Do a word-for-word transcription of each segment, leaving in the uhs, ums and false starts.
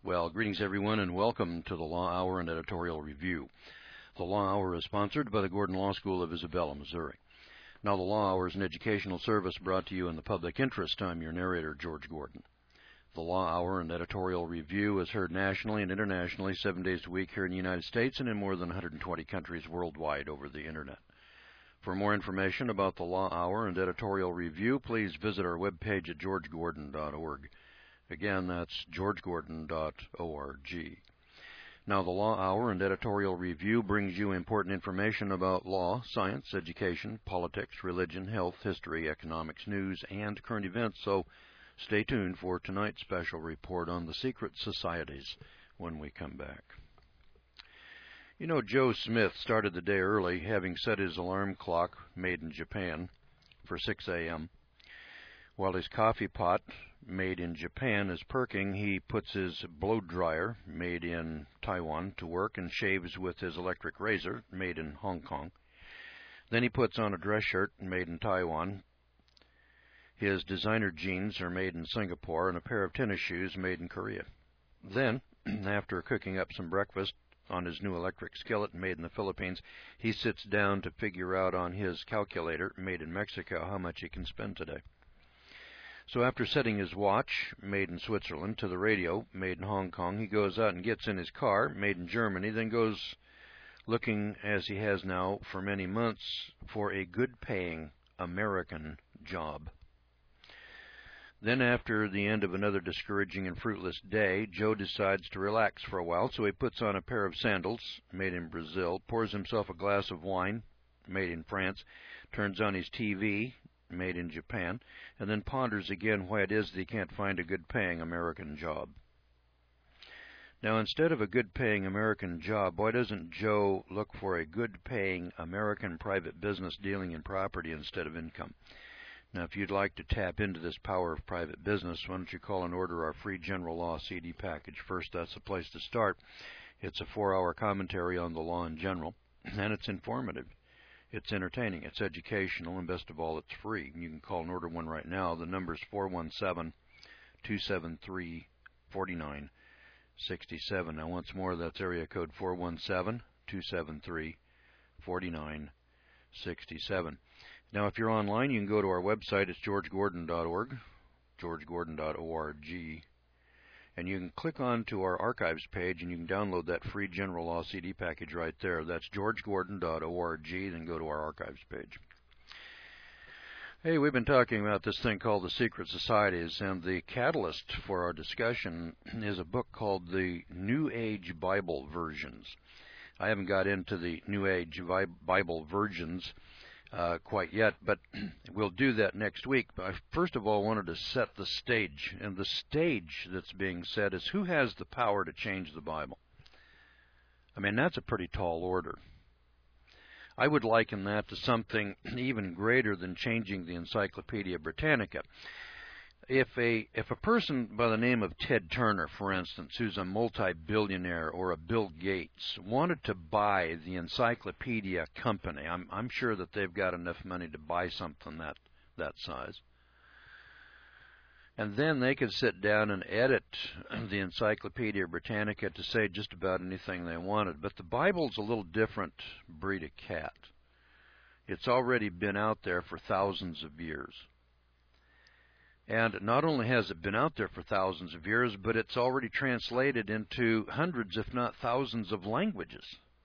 Well, greetings everyone and welcome to the Law Hour and Editorial Review. The Law Hour is sponsored by the Gordon Law School of Isabella, Missouri. Now, the Law Hour is an educational service brought to you in the public interest. I'm your narrator, George Gordon. The Law Hour and Editorial Review is heard nationally and internationally seven days a week here in the United States and in more than one hundred twenty countries worldwide over the Internet. For more information about the Law Hour and Editorial Review, please visit our webpage at george gordon dot org. Again, that's george gordon dot org. Now, the Law Hour and Editorial Review brings you important information about law, science, education, politics, religion, health, history, economics, news, and current events, so stay tuned for tonight's special report on the secret societies when we come back. You know, Joe Smith started the day early, having set his alarm clock, made in Japan, for six a m While his coffee pot, made in Japan, is perking, he puts his blow dryer, made in Taiwan, to work and shaves with his electric razor, made in Hong Kong. Then he puts on a dress shirt, made in Taiwan. His designer jeans are made in Singapore, and a pair of tennis shoes made in Korea. Then, after cooking up some breakfast on his new electric skillet made in the Philippines, he sits down to figure out on his calculator, made in Mexico, how much he can spend today. So after setting his watch, made in Switzerland, to the radio, made in Hong Kong, he goes out and gets in his car, made in Germany, then goes looking, as he has now for many months, for a good-paying American job. Then, after the end of another discouraging and fruitless day, Joe decides to relax for a while, so he puts on a pair of sandals, made in Brazil, pours himself a glass of wine, made in France, turns on his T V, made in Japan, and then ponders again why it is that he can't find a good-paying American job. Now, instead of a good-paying American job, why doesn't Joe look for a good-paying American private business dealing in property instead of income? Now, if you'd like to tap into this power of private business, why don't you call and order our free general law C D package first? That's the place to start. It's a four-hour commentary on the law in general, and it's informative. It's entertaining, it's educational, and best of all, it's free. You can call and order one right now. The number is four one seven, two seven three, four nine six seven. Now, once more, that's area code four one seven, two seven three, four nine six seven. Now, if you're online, you can go to our website. It's george gordon dot org, george gordon dot org. And you can click on to our archives page, and you can download that free general law C D package right there. That's george gordon dot org, then go to our archives page. Hey, we've been talking about this thing called the Secret Societies, and the catalyst for our discussion is a book called the New Age Bible Versions. I haven't got into the New Age Bible Versions Uh, quite yet, but we'll do that next week. But I first of all wanted to set the stage, and the stage that's being set is who has the power to change the Bible. I mean, that's a pretty tall order. I would liken that to something even greater than changing the Encyclopedia Britannica. If a if a person by the name of Ted Turner, for instance, who's a multi-billionaire, or a Bill Gates, wanted to buy the Encyclopedia Company, I'm I'm sure that they've got enough money to buy something that that size. And then they could sit down and edit the Encyclopedia Britannica to say just about anything they wanted. But the Bible's a little different breed of cat. It's already been out there for thousands of years. And not only has it been out there for thousands of years, but it's already translated into hundreds, if not thousands, of languages.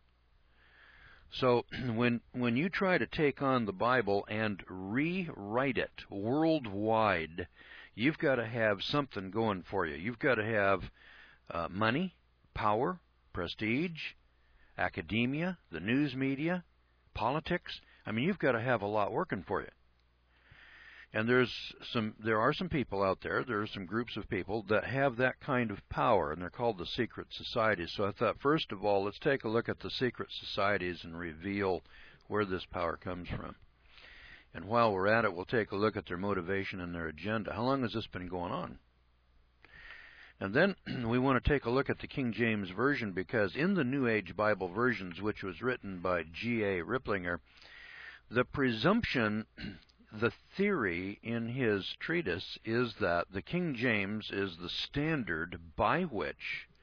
So when when you try to take on the Bible and rewrite it worldwide, you've got to have something going for you. You've got to have uh, money, power, prestige, academia, the news media, politics. I mean, you've got to have a lot working for you. And there's some, there are some people out there, there are some groups of people that have that kind of power, and they're called the secret societies. So I thought, first of all, let's take a look at the secret societies and reveal where this power comes from. And while we're at it, we'll take a look at their motivation and their agenda. How long has this been going on? And then we want to take a look at the King James Version, because in the New Age Bible Versions, which was written by G A Ripplinger, the presumption The theory in his treatise is that the King James is the standard by which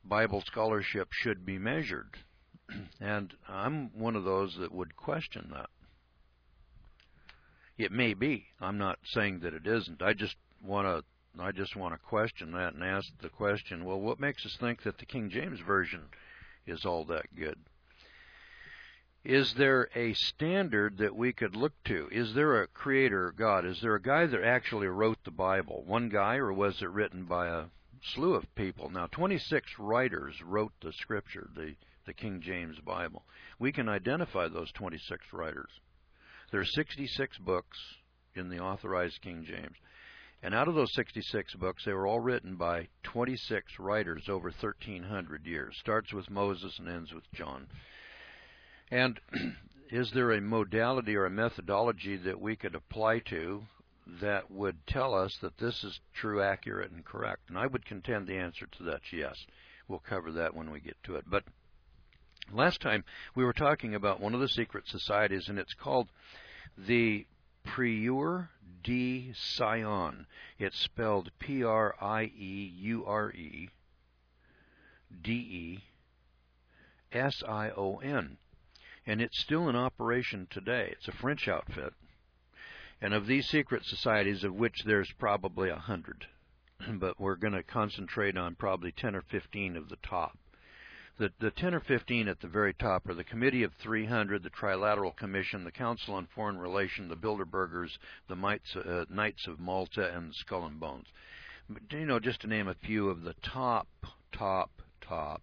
Bible scholarship should be measured. And I'm one of those that would question that. It may be. I'm not saying that it isn't. I just want to I just want to question that and ask the question, well, what makes us think that the King James Version is all that good? Is there a standard that we could look to? Is there a creator God? Is there a guy that actually wrote the Bible? One guy, or was it written by a slew of people? Now, twenty-six writers wrote the Scripture, the, the King James Bible. We can identify those twenty-six writers. There are sixty-six books in the authorized King James. And out of those sixty-six books, they were all written by twenty-six writers over thirteen hundred years. Starts with Moses and ends with John. And is there a modality or a methodology that we could apply to that would tell us that this is true, accurate, and correct? And I would contend the answer to that is yes. We'll cover that when we get to it. But last time we were talking about one of the secret societies, and it's called the Prieur de Sion. It's spelled P R I E U R E D E S I O N. And it's still in operation today. It's a French outfit. And of these secret societies, of which there's probably a hundred, but we're going to concentrate on probably ten or fifteen of the top. The, the ten or fifteen at the very top are the Committee of three hundred, the Trilateral Commission, the Council on Foreign Relations, the Bilderbergers, the Knights, uh, Knights of Malta, and Skull and Bones. You know, just to name a few of the top, top, top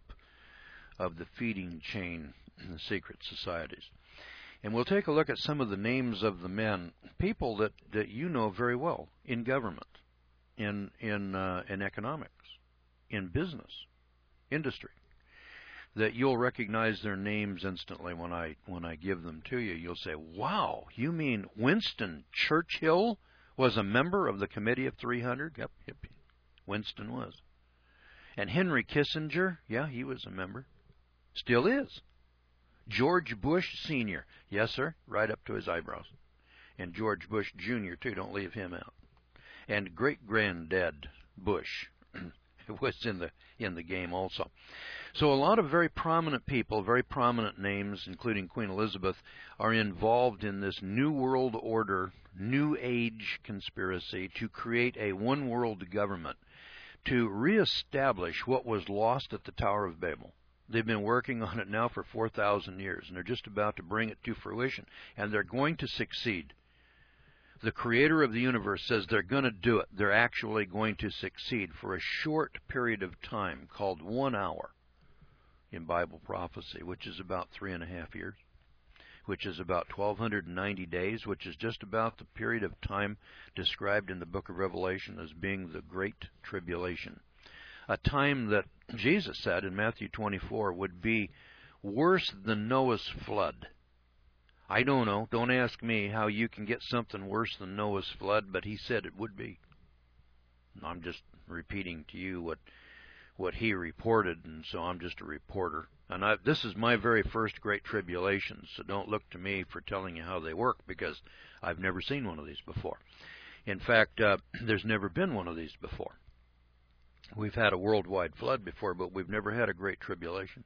of the feeding chain in the secret societies. And we'll take a look at some of the names of the men, people that, that you know very well in government, in in uh, in economics, in business, industry, that you'll recognize their names instantly when I when I give them to you. You'll say, "Wow, you mean Winston Churchill was a member of the Committee of three hundred?" Yep, yep, Winston was. And Henry Kissinger, yeah, he was a member, still is. George Bush Senior, yes, sir, right up to his eyebrows. And George Bush Junior, too, don't leave him out. And great-granddad Bush was in the in the game also. So a lot of very prominent people, very prominent names, including Queen Elizabeth, are involved in this New World Order, New Age conspiracy to create a one-world government, to reestablish what was lost at the Tower of Babel. They've been working on it now for four thousand years, and they're just about to bring it to fruition, and they're going to succeed. The creator of the universe says they're going to do it. They're actually going to succeed for a short period of time called one hour in Bible prophecy, which is about three and a half years, which is about twelve ninety days, which is just about the period of time described in the book of Revelation as being the Great Tribulation. A time that Jesus said in Matthew twenty-four would be worse than Noah's flood. I don't know. Don't ask me how you can get something worse than Noah's flood, but he said it would be. I'm just repeating to you what what he reported, and so I'm just a reporter. And I, this is my very first Great Tribulation, so don't look to me for telling you how they work, because I've never seen one of these before. In fact, uh, there's never been one of these before. We've had a worldwide flood before, but we've never had a Great Tribulation.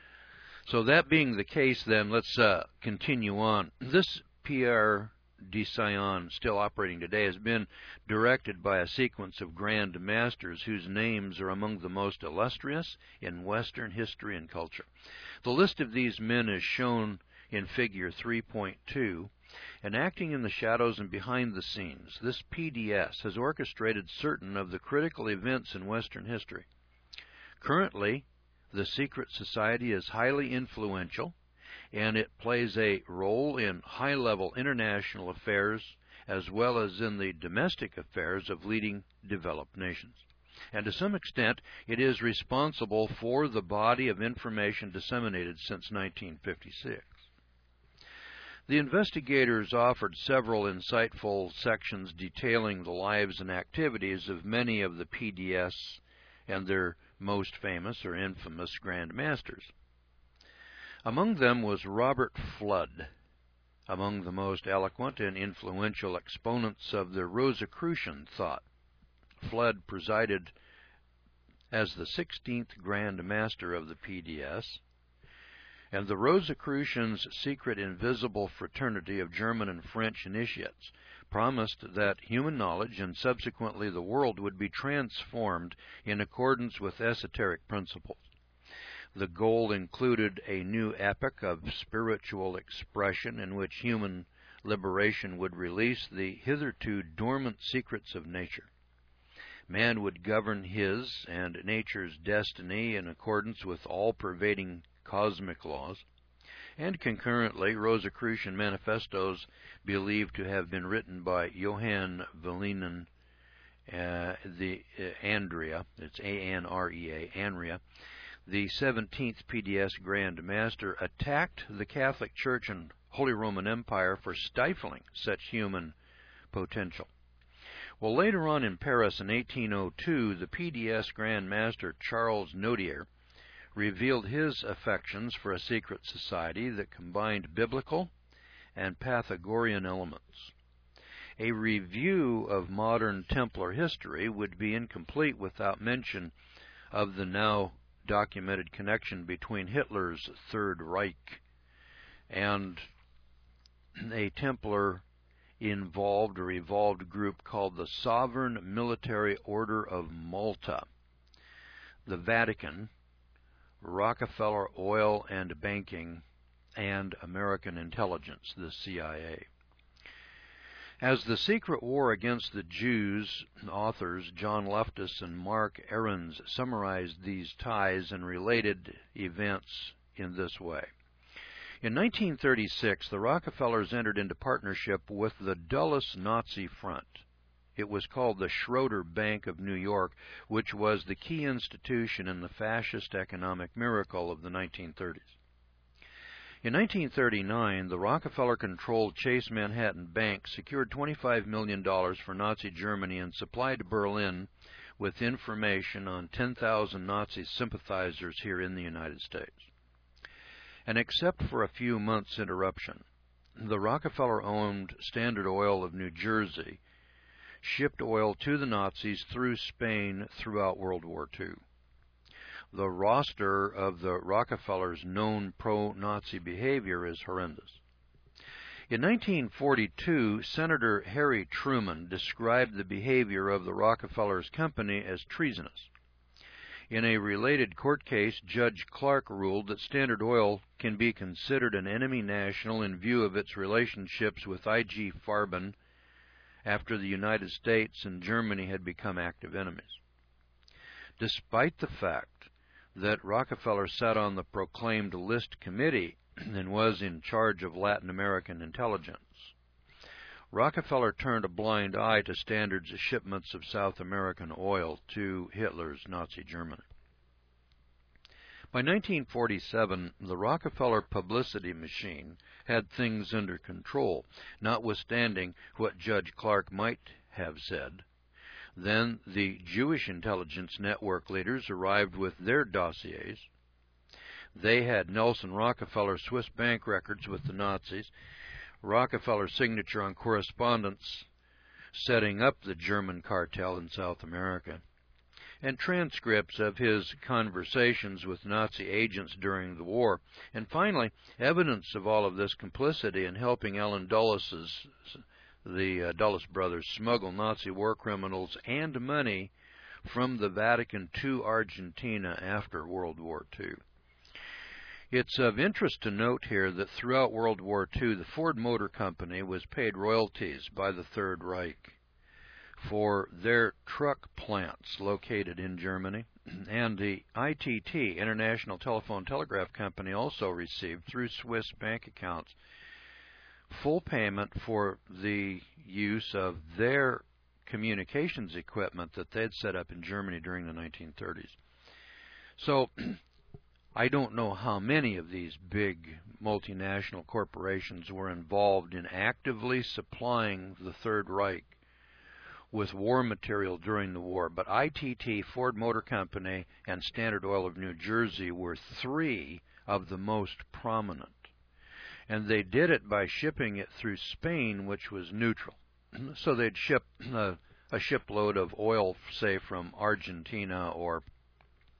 So that being the case, then, let's uh, continue on. This Prieur de Sion, still operating today, has been directed by a sequence of grand masters whose names are among the most illustrious in Western history and culture. The list of these men is shown in Figure three point two, and acting in the shadows and behind the scenes, this P D S has orchestrated certain of the critical events in Western history. Currently, the secret society is highly influential, and it plays a role in high-level international affairs as well as in the domestic affairs of leading developed nations. And to some extent, it is responsible for the body of information disseminated since nineteen fifty-six. The investigators offered several insightful sections detailing the lives and activities of many of the P D S and their most famous or infamous Grand Masters. Among them was Robert Fludd, among the most eloquent and influential exponents of the Rosicrucian thought. Fludd presided as the sixteenth Grand Master of the P D S, and the Rosicrucians' secret invisible fraternity of German and French initiates promised that human knowledge and subsequently the world would be transformed in accordance with esoteric principles. The goal included a new epoch of spiritual expression in which human liberation would release the hitherto dormant secrets of nature. Man would govern his and nature's destiny in accordance with all-pervading cosmic laws, and concurrently Rosicrucian manifestos believed to have been written by Johann Valinin uh, the uh, Andrea, it's A N R E A, Andrea, the seventeenth P D S Grand Master, attacked the Catholic Church and Holy Roman Empire for stifling such human potential. Well, later on in Paris in eighteen oh two, the P D S Grand Master Charles Nodier revealed his affections for a secret society that combined biblical and Pythagorean elements. A review of modern Templar history would be incomplete without mention of the now documented connection between Hitler's Third Reich and a Templar involved or evolved group called the Sovereign Military Order of Malta, the Vatican, Rockefeller Oil and Banking, and American Intelligence, the C I A. As The Secret War Against the Jews, authors John Loftus and Mark Ahrens summarized these ties and related events in this way. In nineteen thirty-six, the Rockefellers entered into partnership with the Dulles Nazi Front. It was called the Schroeder Bank of New York, which was the key institution in the fascist economic miracle of the nineteen thirties. In nineteen thirty-nine, the Rockefeller-controlled Chase Manhattan Bank secured twenty-five million dollars for Nazi Germany and supplied Berlin with information on ten thousand Nazi sympathizers here in the United States. And except for a few months' interruption, the Rockefeller-owned Standard Oil of New Jersey shipped oil to the Nazis through Spain throughout World War Two. The roster of the Rockefellers' known pro-Nazi behavior is horrendous. In nineteen forty-two, Senator Harry Truman described the behavior of the Rockefellers' company as treasonous. In a related court case, Judge Clark ruled that Standard Oil can be considered an enemy national in view of its relationships with I G Farben after the United States and Germany had become active enemies. Despite the fact that Rockefeller sat on the proclaimed List Committee and was in charge of Latin American intelligence, Rockefeller turned a blind eye to Standard's shipments of South American oil to Hitler's Nazi Germany. By nineteen forty-seven, the Rockefeller publicity machine had things under control, notwithstanding what Judge Clark might have said. Then the Jewish intelligence network leaders arrived with their dossiers. They had Nelson Rockefeller's Swiss bank records with the Nazis, Rockefeller's signature on correspondence setting up the German cartel in South America, and transcripts of his conversations with Nazi agents during the war, and finally, evidence of all of this complicity in helping Allen Dulles's, the uh, Dulles brothers, smuggle Nazi war criminals and money from the Vatican to Argentina after World War Two. It's of interest to note here that throughout World War Two, the Ford Motor Company was paid royalties by the Third Reich for their truck plants located in Germany, and the I T T, International Telephone Telegraph Company, also received through Swiss bank accounts full payment for the use of their communications equipment that they'd set up in Germany during the nineteen thirties. So I don't know how many of these big multinational corporations were involved in actively supplying the Third Reich with war material during the war, but I T T, Ford Motor Company, and Standard Oil of New Jersey were three of the most prominent. And they did it by shipping it through Spain, which was neutral. So they'd ship a, a shipload of oil, say, from Argentina or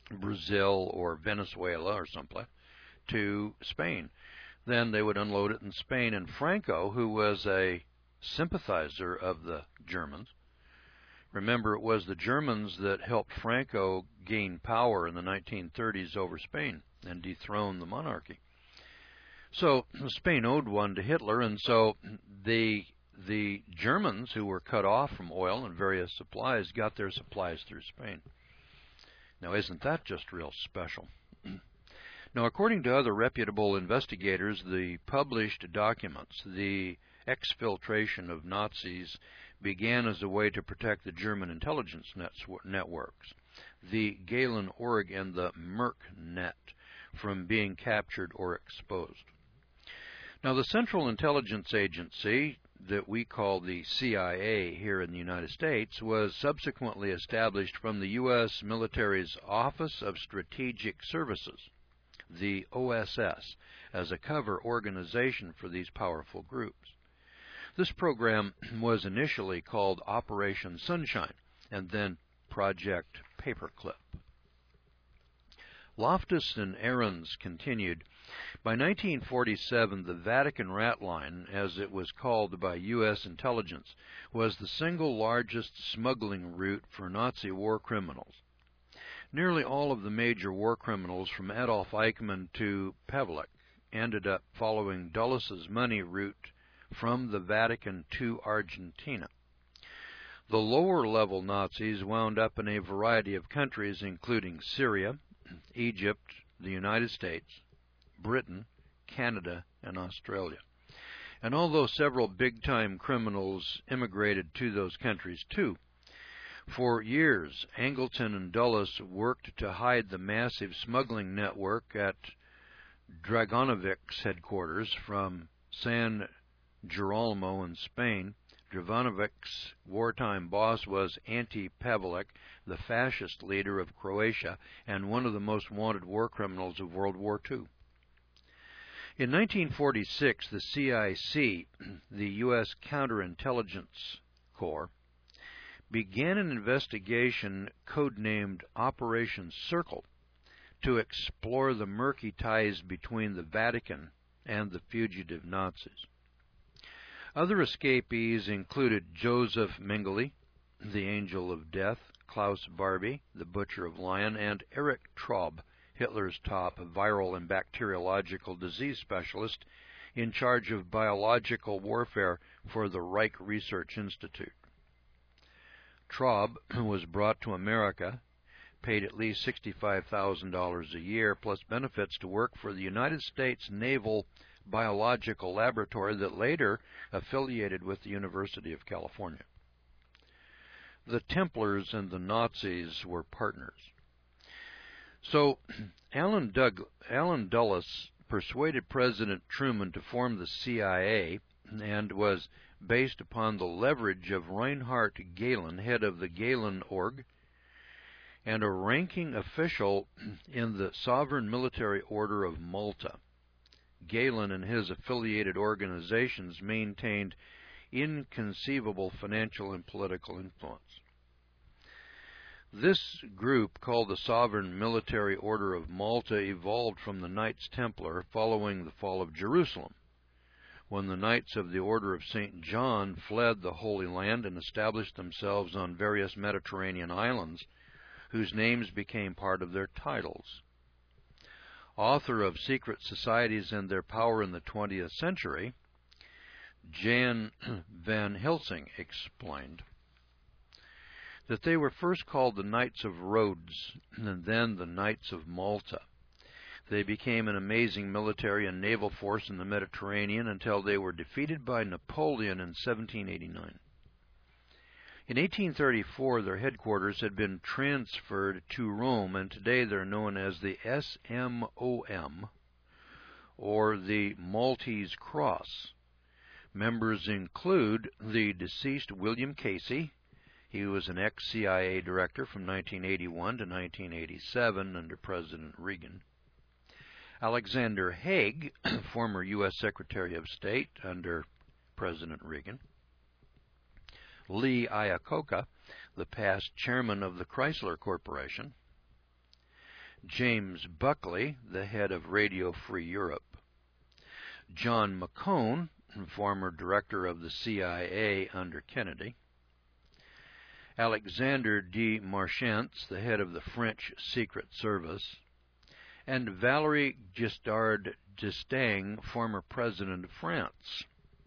Brazil or Venezuela or someplace, to Spain. Then they would unload it in Spain, and Franco, who was a sympathizer of the Germans, remember, it was the Germans that helped Franco gain power in the nineteen thirties over Spain and dethrone the monarchy. So Spain owed one to Hitler, and so the the Germans, who were cut off from oil and various supplies, got their supplies through Spain. Now, isn't that just real special? Now, according to other reputable investigators, the published documents, the exfiltration of Nazis began as a way to protect the German intelligence networks, the Gehlen Org and the Merknet, from being captured or exposed. Now, the Central Intelligence Agency, that we call the C I A here in the United States, was subsequently established from the U S military's Office of Strategic Services, the O S S, as a cover organization for these powerful groups. This program was initially called Operation Sunshine and then Project Paperclip. Loftus and Ahrens continued. By nineteen forty-seven, the Vatican Rat Line, as it was called by U S intelligence, was the single largest smuggling route for Nazi war criminals. Nearly all of the major war criminals, from Adolf Eichmann to Pavlik, ended up following Dulles' money route from the Vatican to Argentina. The lower-level Nazis wound up in a variety of countries, including Syria, Egypt, the United States, Britain, Canada, and Australia. And although several big-time criminals immigrated to those countries too, for years Angleton and Dulles worked to hide the massive smuggling network at Dragonovic's headquarters from San Girolamo in Spain. Dragonovic's wartime boss was Ante Pavlik, the fascist leader of Croatia and one of the most wanted war criminals of World War Two. In nineteen forty-six, the C I C, the U S Counterintelligence Corps, began an investigation codenamed Operation Circle to explore the murky ties between the Vatican and the fugitive Nazis. Other escapees included Joseph Mengele, the Angel of Death, Klaus Barbie, the Butcher of Lion, and Erich Traub, Hitler's top viral and bacteriological disease specialist in charge of biological warfare for the Reich Research Institute. Traub was brought to America, paid at least sixty-five thousand dollars a year, plus benefits to work for the United States Naval Biological Laboratory that later affiliated with the University of California. The Templars and the Nazis were partners. So Alan, Doug, Alan Dulles persuaded President Truman to form the C I A and was based upon the leverage of Reinhard Gehlen, head of the Gehlen Org, and a ranking official in the Sovereign Military Order of Malta. Gehlen and his affiliated organizations maintained inconceivable financial and political influence. This group, called the Sovereign Military Order of Malta, evolved from the Knights Templar following the fall of Jerusalem, when the Knights of the Order of Saint John fled the Holy Land and established themselves on various Mediterranean islands, whose names became part of their titles. Author of Secret Societies and Their Power in the twentieth Century, Jan van Helsing explained that they were first called the Knights of Rhodes and then the Knights of Malta. They became an amazing military and naval force in the Mediterranean until they were defeated by Napoleon in seventeen eighty-nine. In eighteen thirty-four, their headquarters had been transferred to Rome, and today they're known as the S M O M, or the Maltese Cross. Members include the deceased William Casey. He was an ex-C I A director from nineteen eighty-one to nineteen eighty-seven under President Reagan. Alexander Haig, former U S Secretary of State under President Reagan. Lee Iacocca, the past chairman of the Chrysler Corporation. James Buckley, the head of Radio Free Europe. John McCone, former director of the C I A under Kennedy. Alexander de Marchantz, the head of the French Secret Service. And Valéry Giscard d'Estaing, former president of France.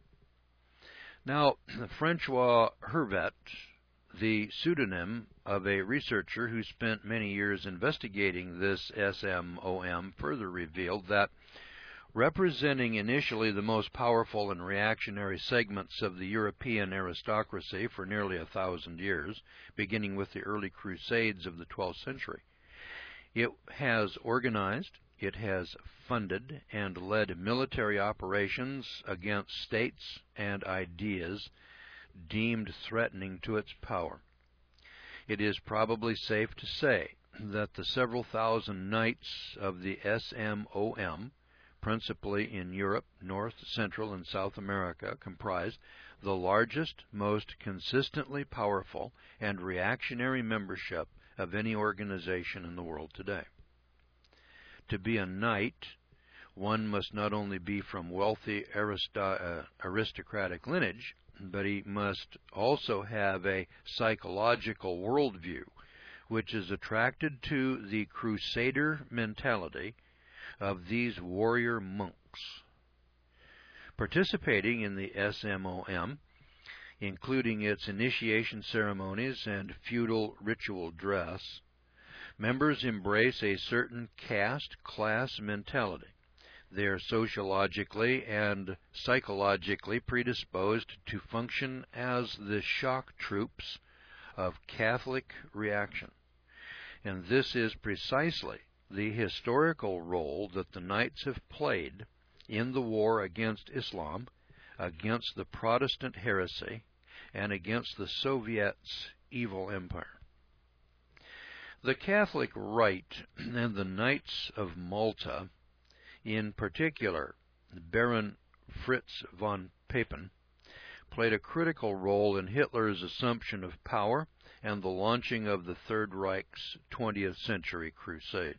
Now, Francois Hervet, the pseudonym of a researcher who spent many years investigating this S M O M, further revealed that representing initially the most powerful and reactionary segments of the European aristocracy for nearly a thousand years, beginning with the early Crusades of the twelfth century, it has organized, it has funded, and led military operations against states and ideas deemed threatening to its power. It is probably safe to say that the several thousand knights of the S M O M, principally in Europe, North, Central, and South America, comprise the largest, most consistently powerful, and reactionary membership of any organization in the world today. To be a knight, one must not only be from wealthy aristo- uh, aristocratic lineage, but he must also have a psychological worldview which is attracted to the crusader mentality of these warrior monks. Participating in the S M O M, including its initiation ceremonies and feudal ritual dress, members embrace a certain caste class mentality. They are sociologically and psychologically predisposed to function as the shock troops of Catholic reaction. And this is precisely the historical role that the Knights have played in the war against Islam, against the Protestant heresy, and against the Soviets' evil empire. The Catholic Rite and the Knights of Malta, in particular Baron Fritz von Papen, played a critical role in Hitler's assumption of power and the launching of the Third Reich's twentieth century crusade.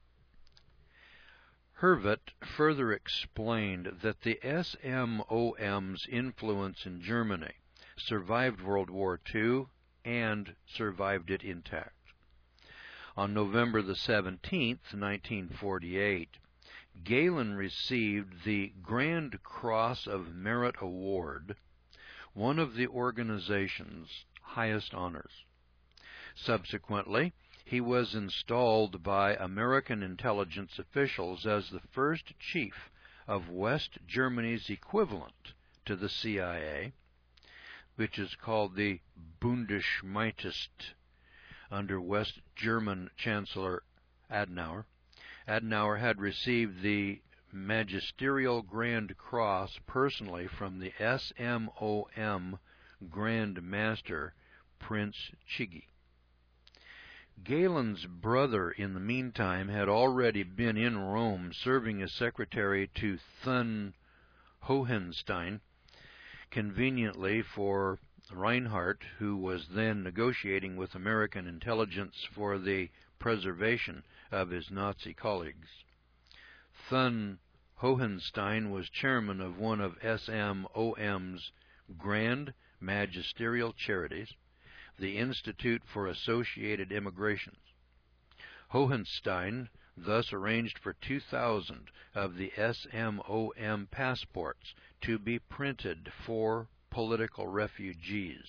Hervet further explained that the S M O M's influence in Germany survived World War Two and survived it intact. On November the seventeenth, nineteen forty-eight, Gehlen received the Grand Cross of Merit Award, one of the organization's highest honors. Subsequently, he was installed by American intelligence officials as the first chief of West Germany's equivalent to the C I A, which is called the Bundesschmiedist, under West German Chancellor Adenauer. Adenauer had received the Magisterial Grand Cross personally from the S M O M Grand Master, Prince Chigi. Gehlen's brother, in the meantime, had already been in Rome serving as secretary to Thun Hohenstein, conveniently for Reinhardt, who was then negotiating with American intelligence for the preservation of his Nazi colleagues. Thun Hohenstein was chairman of one of S M O M's grand magisterial charities, the Institute for Associated Immigrations. Hohenstein thus arranged for two thousand of the S M O M passports to be printed for political refugees.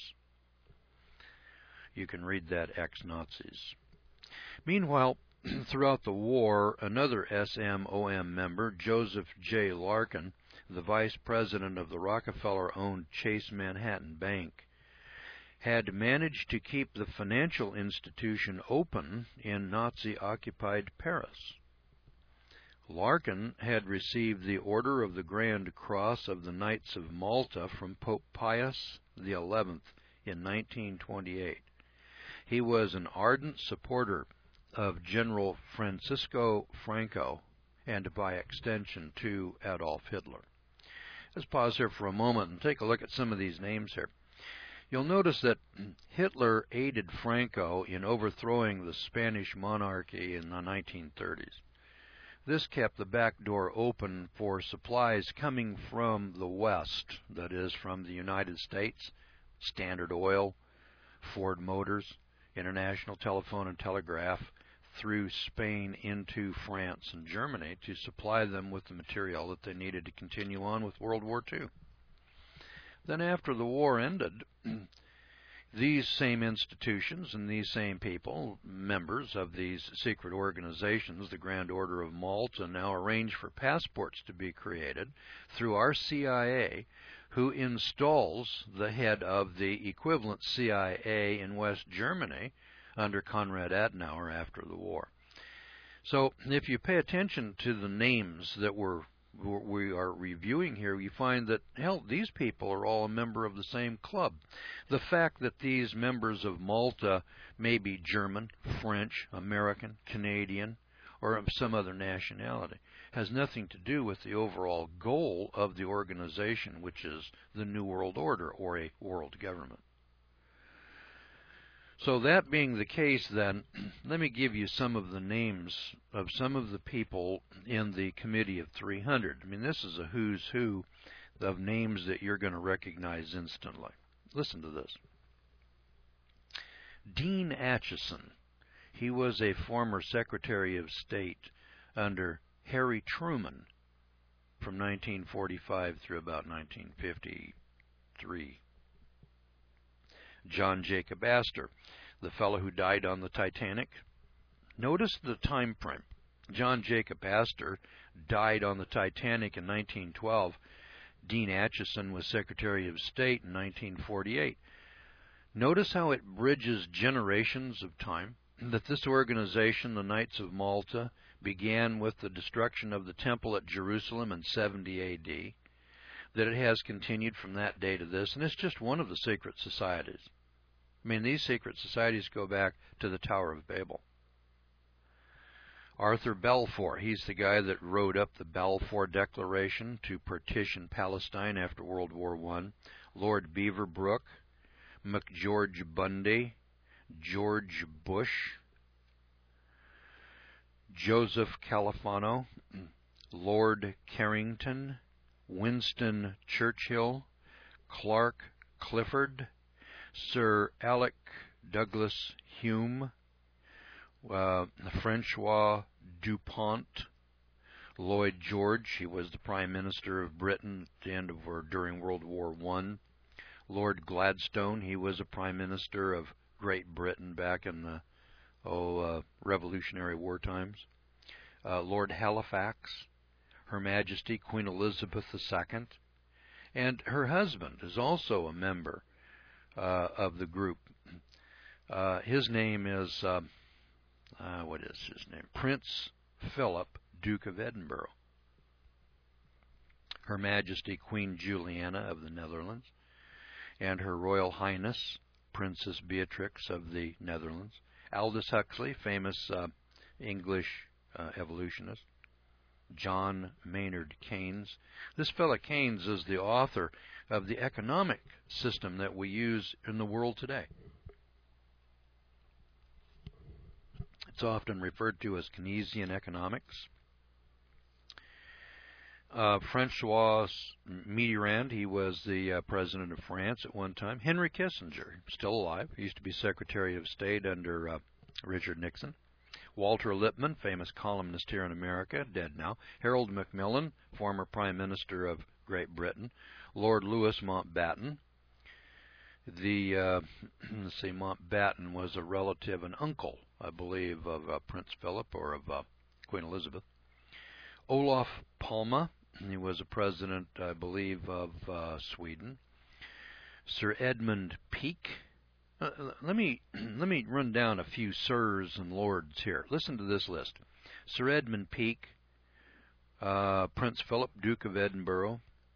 You can read that, ex-Nazis. Meanwhile, throughout the war, another S M O M member, Joseph J. Larkin, the vice president of the Rockefeller-owned Chase Manhattan Bank, had managed to keep the financial institution open in Nazi-occupied Paris. Larkin had received the Order of the Grand Cross of the Knights of Malta from Pope Pius the eleventh in nineteen twenty-eight. He was an ardent supporter of General Francisco Franco, and by extension to Adolf Hitler. Let's pause here for a moment and take a look at some of these names here. You'll notice that Hitler aided Franco in overthrowing the Spanish monarchy in the nineteen thirties. This kept the back door open for supplies coming from the West, that is, from the United States, Standard Oil, Ford Motors, International Telephone and Telegraph, through Spain into France and Germany to supply them with the material that they needed to continue on with World War Two. Then after the war ended, these same institutions and these same people, members of these secret organizations, the Grand Order of Malta, now arrange for passports to be created through our C I A, who installs the head of the equivalent C I A in West Germany under Konrad Adenauer after the war. So if you pay attention to the names that we're, we are reviewing here, you find that, hell, these people are all a member of the same club. The fact that these members of Malta may be German, French, American, Canadian, or of some other nationality has nothing to do with the overall goal of the organization, which is the New World Order, or a world government. So that being the case, then, let me give you some of the names of some of the people in the Committee of three hundred. I mean, this is a who's who of names that you're going to recognize instantly. Listen to this. Dean Acheson. He was a former Secretary of State under Harry Truman from nineteen forty-five through about nineteen fifty-three. John Jacob Astor, the fellow who died on the Titanic. Notice the time frame. John Jacob Astor died on the Titanic in nineteen twelve. Dean Acheson was Secretary of State in nineteen forty-eight. Notice how it bridges generations of time, that this organization, the Knights of Malta, began with the destruction of the temple at Jerusalem in seventy A D, that it has continued from that day to this, and it's just one of the secret societies. I mean, these secret societies go back to the Tower of Babel. Arthur Balfour, he's the guy that wrote up the Balfour Declaration to partition Palestine after World War One. Lord Beaverbrook, McGeorge Bundy, George Bush, Joseph Califano, Lord Carrington, Winston Churchill, Clark Clifford, Sir Alec Douglas Hume, uh, Francois Dupont, Lloyd George, he was the Prime Minister of Britain at the end of or during World War One. Lord Gladstone, he was a Prime Minister of Great Britain back in the oh uh, Revolutionary War times. Uh, Lord Halifax, Her Majesty Queen Elizabeth the Second, and her husband is also a member uh, of the group. Uh, his name is, uh, uh, what is his name? Prince Philip, Duke of Edinburgh. Her Majesty Queen Juliana of the Netherlands, and Her Royal Highness Princess Beatrix of the Netherlands. Aldous Huxley, famous uh, English uh, evolutionist. John Maynard Keynes. This fellow Keynes is the author of the economic system that we use in the world today. It's often referred to as Keynesian economics. Uh, Francois Mitterrand, he was the uh, president of France at one time. Henry Kissinger, still alive. He used to be Secretary of State under uh, Richard Nixon. Walter Lippmann, famous columnist here in America, dead now. Harold Macmillan, former Prime Minister of Great Britain. Lord Louis Mountbatten. The, uh, let's see, Mountbatten was a relative, an uncle, I believe, of uh, Prince Philip or of uh, Queen Elizabeth. Olof Palme, he was a president, I believe, of uh, Sweden. Sir Edmund Peake. Uh, let me let me run down a few sirs and lords here. Listen to this list: Sir Edmund Peake, uh, Prince Philip, Duke of Edinburgh,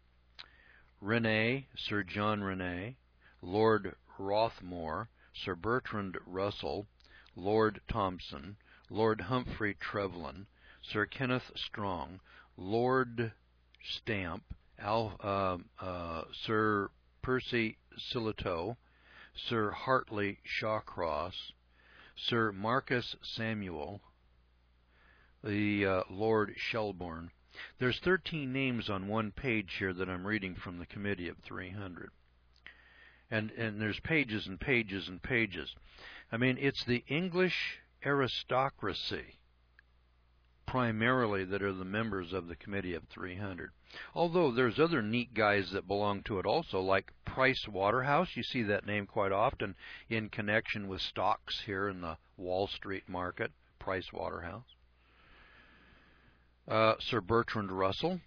Rene, Sir John Rene, Lord Rothmore, Sir Bertrand Russell, Lord Thompson, Lord Humphrey Trevelyan, Sir Kenneth Strong, Lord Stamp, Al, uh, uh, Sir Percy Sillitoe, Sir Hartley Shawcross, Sir Marcus Samuel, the uh, Lord Shelburne. There's thirteen names on one page here that I'm reading from the Committee of three hundred. And, and there's pages and pages and pages. I mean, it's the English aristocracy primarily that are the members of the Committee of three hundred. Although there's other neat guys that belong to it also, like Price Waterhouse. You see that name quite often in connection with stocks here in the Wall Street market, Price Waterhouse. Uh, Sir Bertrand Russell,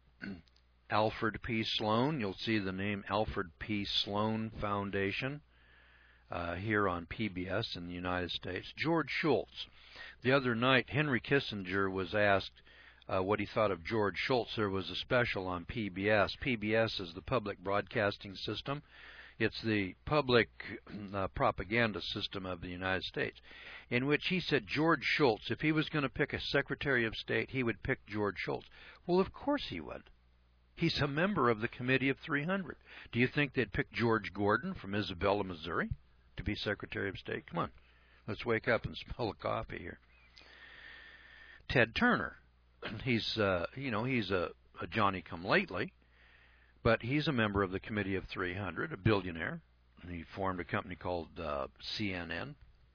Alfred P. Sloan. You'll see the name Alfred P. Sloan Foundation uh, here on P B S in the United States. George Shultz. The other night, Henry Kissinger was asked uh, what he thought of George Shultz. There was a special on P B S. P B S is the public broadcasting system. It's the public uh, propaganda system of the United States, in which he said George Shultz, if he was going to pick a Secretary of State, he would pick George Shultz. Well, of course he would. He's a member of the Committee of three hundred. Do you think they'd pick George Gordon from Isabella, Missouri to be Secretary of State? Come on, let's wake up and smell the coffee here. Ted Turner. He's, uh, you know, he's a, a Johnny-come-lately, but he's a member of the Committee of three hundred, a billionaire. He formed a company called uh, C N N,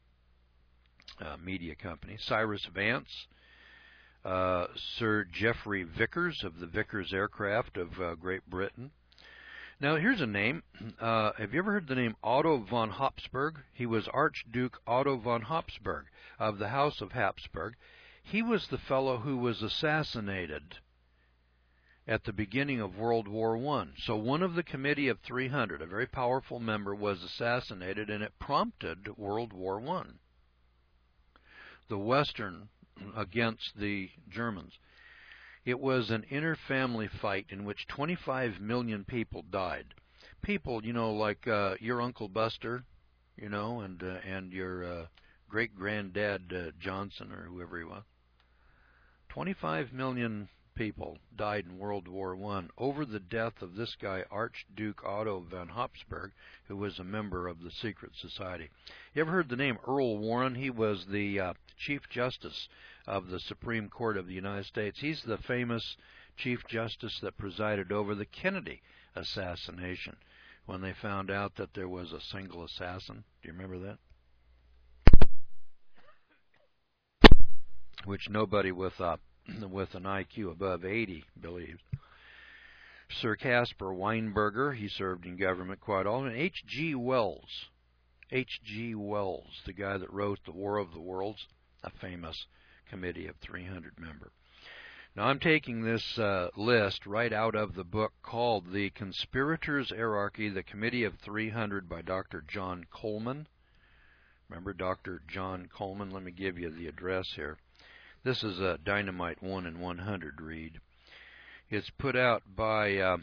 a media company. Cyrus Vance, uh, Sir Geoffrey Vickers of the Vickers Aircraft of uh, Great Britain. Now, here's a name. Uh, have you ever heard the name Otto von Habsburg? He was Archduke Otto von Habsburg of the House of Habsburg. He was the fellow who was assassinated at the beginning of World War One. So one of the Committee of three hundred, a very powerful member, was assassinated, and it prompted World War One. The Western against the Germans. It was an inter-family fight in which twenty-five million people died. People, you know, like uh, your Uncle Buster, you know, and uh, and your uh, great-granddad uh, Johnson or whoever he was. twenty-five million people died in World War One over the death of this guy, Archduke Otto von Habsburg, who was a member of the secret society. You ever heard the name Earl Warren? He was the uh, Chief Justice of the Supreme Court of the United States. He's the famous Chief Justice that presided over the Kennedy assassination when they found out that there was a single assassin. Do you remember that? Which nobody with uh, with an I Q above eighty believes. Sir Caspar Weinberger, he served in government quite often. H G Wells, H G Wells, the guy that wrote The War of the Worlds, a famous Committee of three hundred member. Now I'm taking this uh, list right out of the book called The Conspirators' Hierarchy, the Committee of three hundred by Doctor John Coleman. Remember Doctor John Coleman? Let me give you the address here. This is a Dynamite one in one hundred read. It's put out by uh,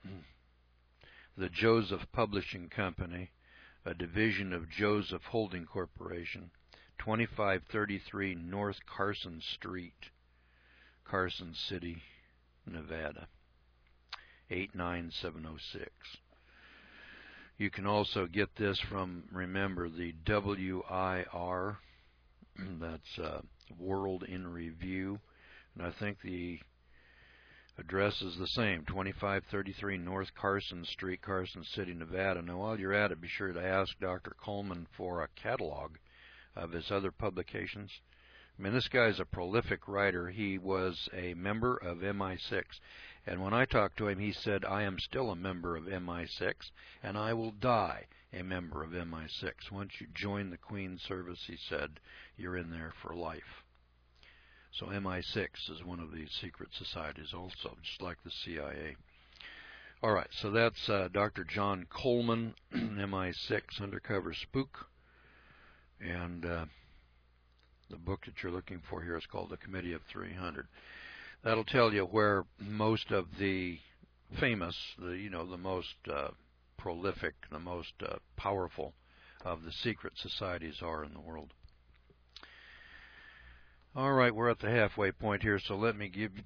the Joseph Publishing Company, a division of Joseph Holding Corporation, twenty-five thirty-three North Carson Street, Carson City, Nevada, eight nine seven oh six. You can also get this from, remember, the W I R, that's uh, World in Review, and I think the address is the same, twenty-five thirty-three North Carson Street, Carson City, Nevada. Now, while you're at it, be sure to ask Doctor Coleman for a catalog of his other publications. I mean, this guy's a prolific writer. He was a member of M I six, and when I talked to him, he said, I am still a member of M I six, and I will die a member of M I six. Once you join the Queen's service, he said, you're in there for life. So M I six is one of these secret societies also, just like the C I A. All right, so that's uh, Doctor John Coleman, M I six, Undercover Spook. And uh, the book that you're looking for here is called The Committee of three hundred. That'll tell you where most of the famous, the you know, the most uh, prolific, the most uh, powerful of the secret societies are in the world. All right, we're at the halfway point here, so let me give you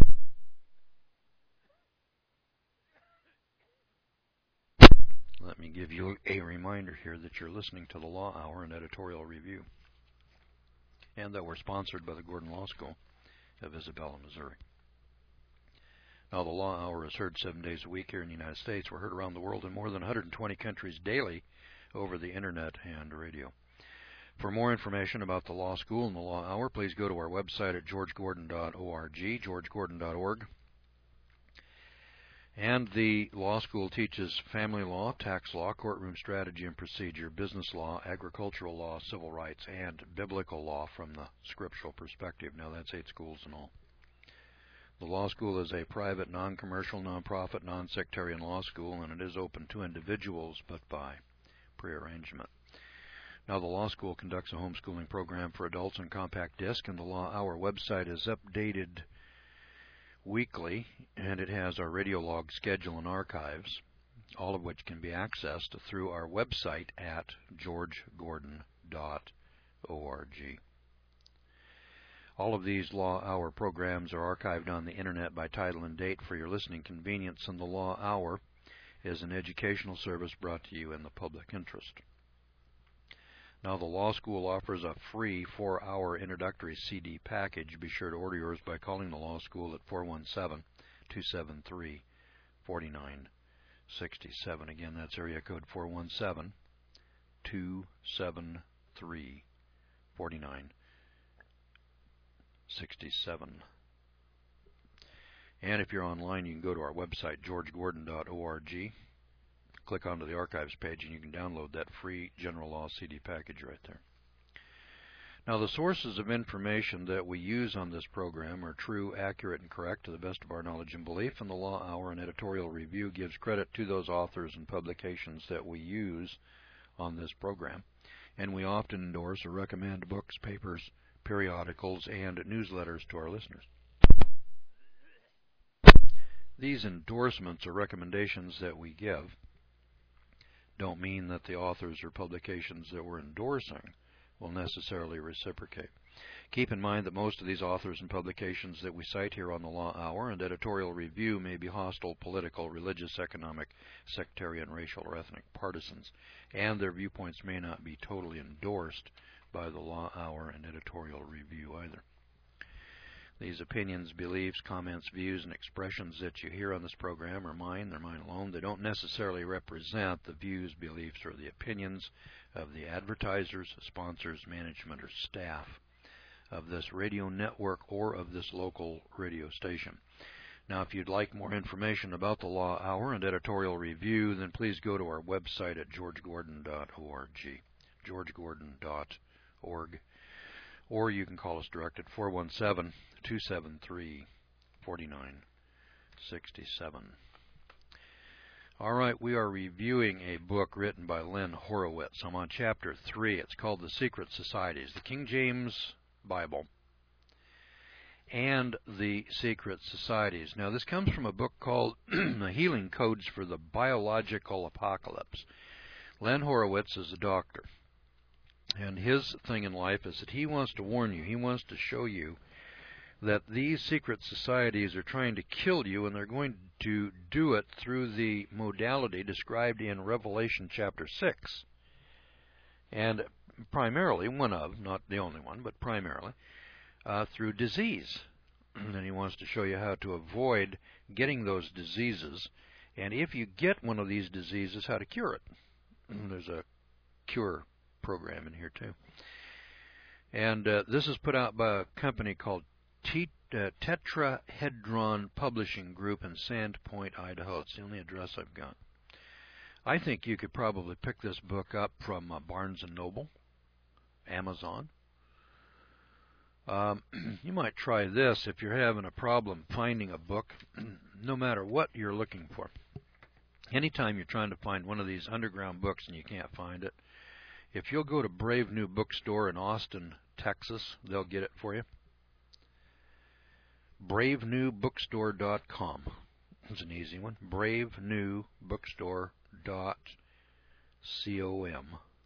let me give you a reminder here that you're listening to the Law Hour and Editorial Review, and that we're sponsored by the Gordon Law School of Isabella, Missouri. Now, the Law Hour is heard seven days a week here in the United States. We're heard around the world in more than one hundred twenty countries daily over the Internet and radio. For more information about the Law School and the Law Hour, please go to our website at george gordon dot org, george gordon dot org. And the Law School teaches family law, tax law, courtroom strategy and procedure, business law, agricultural law, civil rights, and biblical law from the scriptural perspective. Now, that's eight schools in all. The Law School is a private, non-commercial, non-profit, non-sectarian law school, and it is open to individuals, but by prearrangement. Now, the Law School conducts a homeschooling program for adults on compact disc, and the Law Hour website is updated weekly, and it has our radio log schedule and archives, all of which can be accessed through our website at george gordon dot org. All of these Law Hour programs are archived on the Internet by title and date for your listening convenience, and the Law Hour is an educational service brought to you in the public interest. Now, the Law School offers a free four-hour introductory C D package. Be sure to order yours by calling the Law School at four one seven, two seven three, four nine six seven. Again, that's area code four one seven, two seven three, four nine six seven. And if you're online, you can go to our website, george gordon dot org. Click onto the archives page, and you can download that free general law C D package right there. Now, the sources of information that we use on this program are true, accurate, and correct to the best of our knowledge and belief, and the Law Hour and Editorial Review gives credit to those authors and publications that we use on this program. And we often endorse or recommend books, papers, periodicals, and newsletters to our listeners. These endorsements or recommendations that we give don't mean that the authors or publications that we're endorsing will necessarily reciprocate. Keep in mind that most of these authors and publications that we cite here on the Law Hour and Editorial Review may be hostile, political, religious, economic, sectarian, racial, or ethnic partisans, and their viewpoints may not be totally endorsed by the Law Hour and Editorial Review either. These opinions, beliefs, comments, views, and expressions that you hear on this program are mine. They're mine alone. They don't necessarily represent the views, beliefs, or the opinions of the advertisers, sponsors, management, or staff of this radio network or of this local radio station. Now, if you'd like more information about the Law Hour and Editorial Review, then please go to our website at george gordon dot org, george gordon dot org, or you can call us direct at four one seven, two seven three, four nine six seven. All right, we are reviewing a book written by Len Horowitz. I'm on chapter three. It's called The Secret Societies, the King James Bible and the Secret Societies. Now, this comes from a book called The Healing Codes for the Biological Apocalypse. Len Horowitz is a doctor, and his thing in life is that he wants to warn you, he wants to show you that these secret societies are trying to kill you, and they're going to do it through the modality described in Revelation chapter six. And primarily, one of, not the only one, but primarily, uh, through disease. And he wants to show you how to avoid getting those diseases, and if you get one of these diseases, how to cure it. There's a cure program in here too. And uh, this is put out by a company called T uh, Tetrahedron Publishing Group in Sandpoint, Idaho. It's the only address I've got. I think you could probably pick this book up from uh, Barnes and Noble, Amazon. Um, you might try this if you're having a problem finding a book, no matter what you're looking for. Anytime you're trying to find one of these underground books and you can't find it, if you'll go to Brave New Bookstore in Austin, Texas, they'll get it for you. brave new bookstore dot com. It's an easy one. brave new bookstore dot com.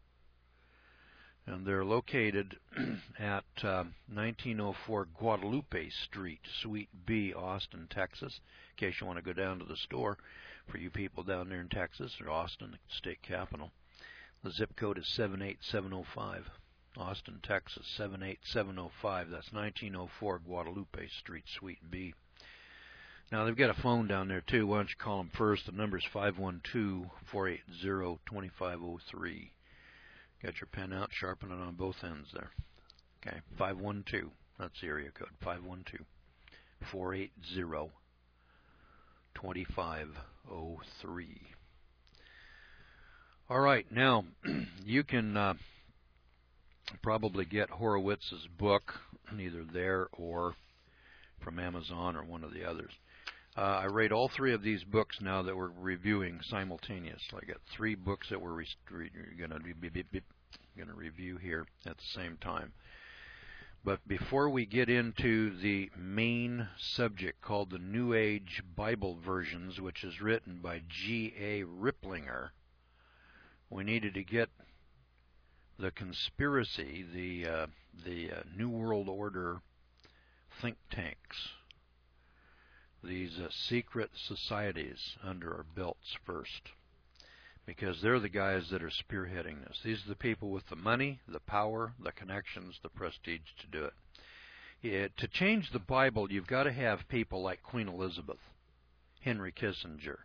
And they're located at uh, nineteen oh four Guadalupe Street, Suite B, Austin, Texas, in case you want to go down to the store For you people down there in Texas or Austin, the state capital, the zip code is seven eight seven oh five. Austin, Texas, seven eight seven oh five. That's nineteen oh four Guadalupe Street, Suite B. Now, they've got a phone down there, too. Why don't you call them first? The number's five one two, four eight zero, two five zero three. Got your pen out, sharpen it on both ends there. Okay, five one two. That's the area code, five one two, four eight zero, two five zero three. All right, now, you can uh, probably get Horowitz's book either there or from Amazon or one of the others. Uh, I rate all three of these books now that we're reviewing simultaneously. I got three books that we're going to review here at the same time. But before we get into the main subject called the New Age Bible Versions, which is written by G A Ripplinger, we needed to get the conspiracy, the uh, the uh, New World Order think tanks, these uh, secret societies under our belts first, because they're the guys that are spearheading this. These are the people with the money, the power, the connections, the prestige to do it. Yeah, to change the Bible, you've got to have people like Queen Elizabeth, Henry Kissinger,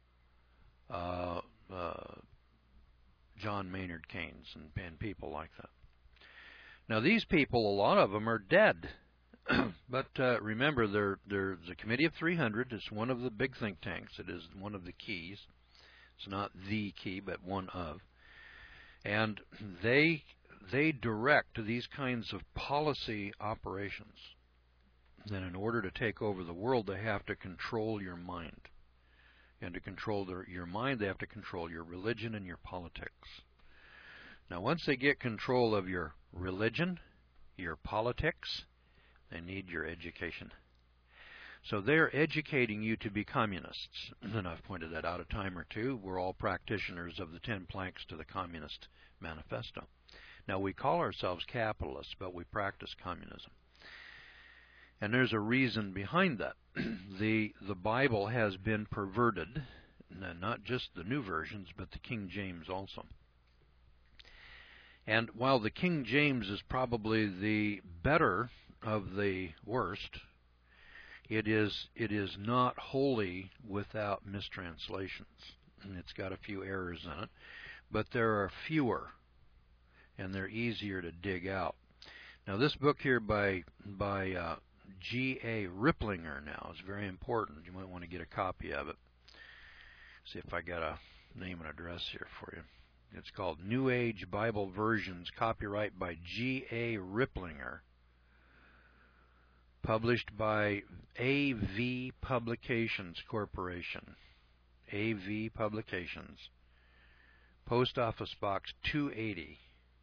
uh, uh, John Maynard Keynes, and, and people like that. Now, these people, a lot of them are dead. But uh, remember, there, there's a Committee of three hundred. It's one of the big think tanks. It is one of the keys. It's not the key, but one of. And they they direct these kinds of policy operations. Then in order to take over the world, they have to control your mind. And to control their, your mind, they have to control your religion and your politics. Now, once they get control of your religion, your politics, they need your education. So they're educating you to be communists. And I've pointed that out a time or two. We're all practitioners of the ten planks to the Communist Manifesto. Now, we call ourselves capitalists, but we practice communism. And there's a reason behind that. the The Bible has been perverted, not just the new versions, but the King James also. And while the King James is probably the better of the worst, it is it is not wholly without mistranslations. And it's got a few errors in it, but there are fewer, and they're easier to dig out. Now, this book here by by uh, G A Ripplinger now is very important. You might want to get a copy of it. See if I got a name and address here for you. It's called New Age Bible Versions, copyright by G A Ripplinger, published by A V Publications Corporation. A V Publications. Post Office Box two eighty.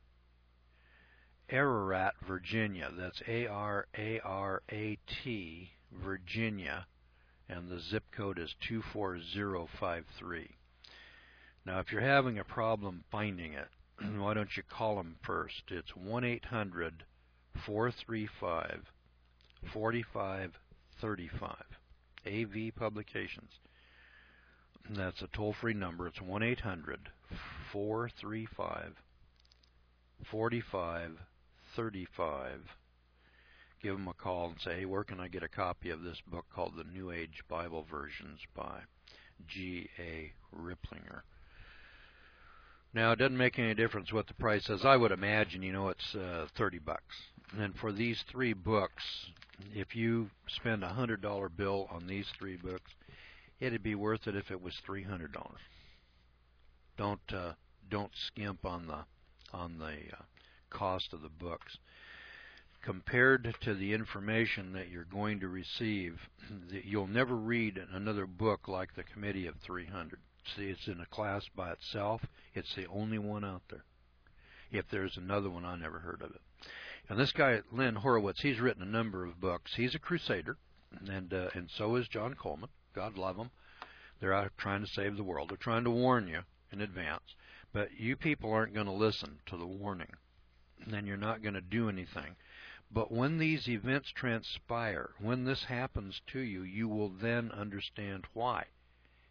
Ararat, Virginia. That's A R A R A T, Virginia. And the zip code is two four zero five three. Now, if you're having a problem finding it, why don't you call them first? It's one eight hundred, four three five, four five three five. A V Publications. That's a toll-free number. It's one eight hundred, four three five, four five three five. Give them a call and say, hey, where can I get a copy of this book called The New Age Bible Versions by G A Ripplinger. Now, it doesn't make any difference what the price is. I would imagine, you know, it's uh, thirty bucks. And for these three books, if you spend a one hundred dollar bill on these three books, it'd be worth it if it was three hundred dollars. Don't uh, don't skimp on the on the uh, cost of the books. Compared to the information that you're going to receive, you'll never read another book like the Committee of three hundred. See, it's in a class by itself. It's the only one out there. If there's another one, I never heard of it. And this guy, Len Horowitz, he's written a number of books. He's a crusader, and uh, and so is John Coleman. God love them. They're out trying to save the world. They're trying to warn you in advance. But you people aren't going to listen to the warning. And then you're not going to do anything. But when these events transpire, when this happens to you, you will then understand why.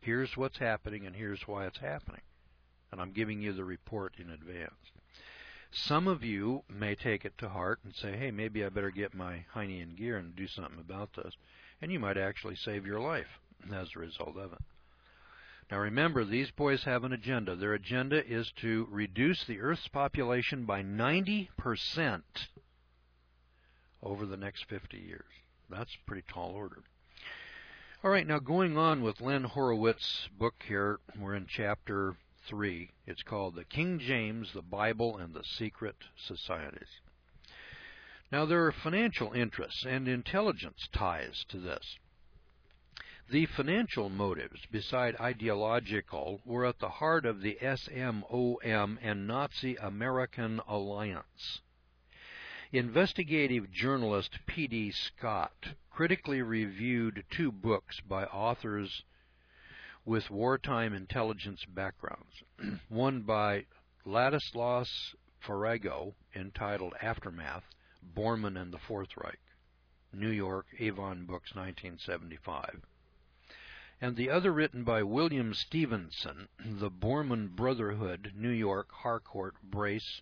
Here's what's happening and here's why it's happening. And I'm giving you the report in advance. Some of you may take it to heart and say, hey, maybe I better get my hiney in gear and do something about this. And you might actually save your life as a result of it. Now remember, these boys have an agenda. Their agenda is to reduce the Earth's population by ninety percent over the next fifty years. That's a pretty tall order. All right, now going on with Len Horowitz's book here, we're in chapter three. It's called The King James, the Bible, and the Secret Societies. Now there are financial interests and intelligence ties to this. The financial motives, beside ideological, were at the heart of the S M O M and Nazi-American alliance. Investigative journalist P D Scott critically reviewed two books by authors with wartime intelligence backgrounds. One by Ladislas Farrago, entitled Aftermath, Bormann and the Fourth Reich, New York, Avon Books, nineteen seventy-five. And the other written by William Stevenson, The Bormann Brotherhood, New York, Harcourt, Brace,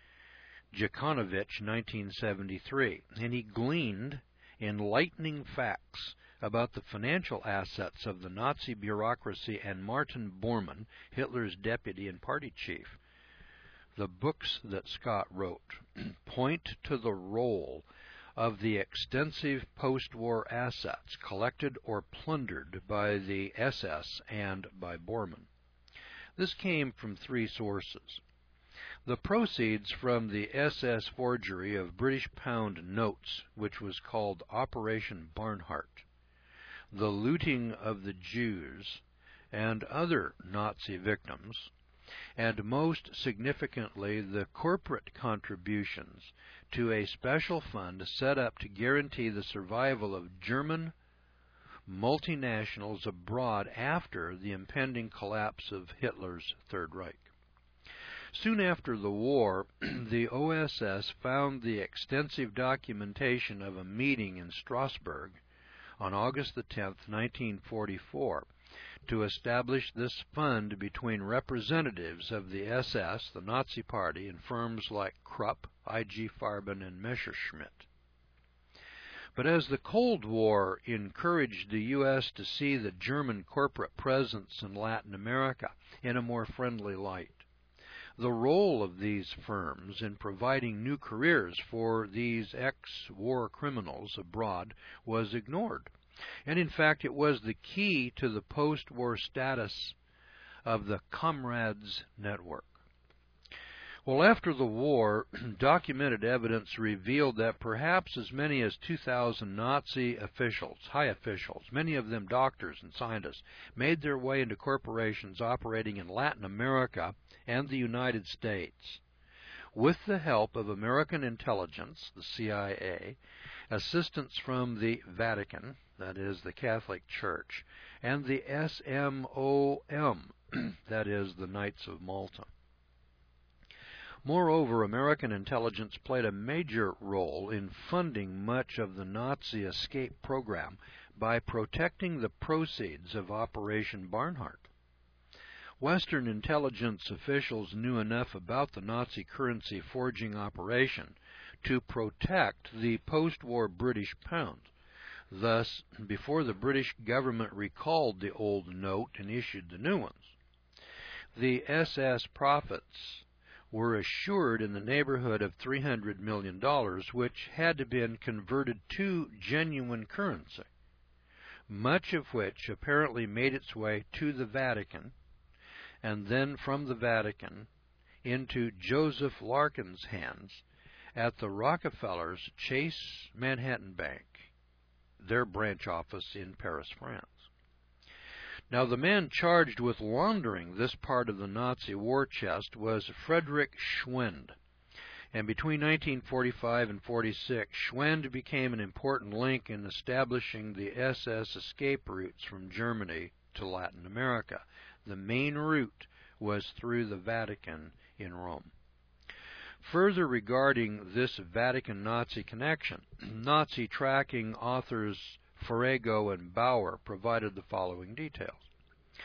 Jakonovich, nineteen seventy-three. And he gleaned enlightening facts about the financial assets of the Nazi bureaucracy and Martin Bormann, Hitler's deputy and party chief. The books that Scott wrote point to the role of the extensive post-war assets collected or plundered by the S S and by Bormann. This came from three sources. The proceeds from the S S forgery of British pound notes, which was called Operation Barnhart, the looting of the Jews and other Nazi victims, and most significantly the corporate contributions to a special fund set up to guarantee the survival of German multinationals abroad after the impending collapse of Hitler's Third Reich. Soon after the war, the O S S found the extensive documentation of a meeting in Strasbourg on August the tenth, nineteen forty-four, to establish this fund between representatives of the S S, the Nazi Party, and firms like Krupp, I G Farben, and Messerschmitt. But as the Cold War encouraged the U S to see the German corporate presence in Latin America in a more friendly light, the role of these firms in providing new careers for these ex-war criminals abroad was ignored. And in fact, it was the key to the post-war status of the Comrades Network. Well, after the war, documented evidence revealed that perhaps as many as two thousand Nazi officials, high officials, many of them doctors and scientists, made their way into corporations operating in Latin America and the United States. With the help of American intelligence, the C I A, assistance from the Vatican, that is the Catholic Church, and the S M O M, that is the Knights of Malta. Moreover, American intelligence played a major role in funding much of the Nazi escape program by protecting the proceeds of Operation Barnhart. Western intelligence officials knew enough about the Nazi currency forging operation to protect the post-war British pound. Thus, before the British government recalled the old note and issued the new ones, the S S profits were assured in the neighborhood of three hundred million dollars, which had to be converted to genuine currency, much of which apparently made its way to the Vatican, and then from the Vatican into Joseph Larkin's hands at the Rockefellers' Chase Manhattan Bank, their branch office in Paris, France. Now, the man charged with laundering this part of the Nazi war chest was Frederick Schwend, and between nineteen forty-five and forty-six, Schwend became an important link in establishing the S S escape routes from Germany to Latin America. The main route was through the Vatican in Rome. Further regarding this Vatican-Nazi connection, Nazi tracking authors Farrago and Bauer provided the following details.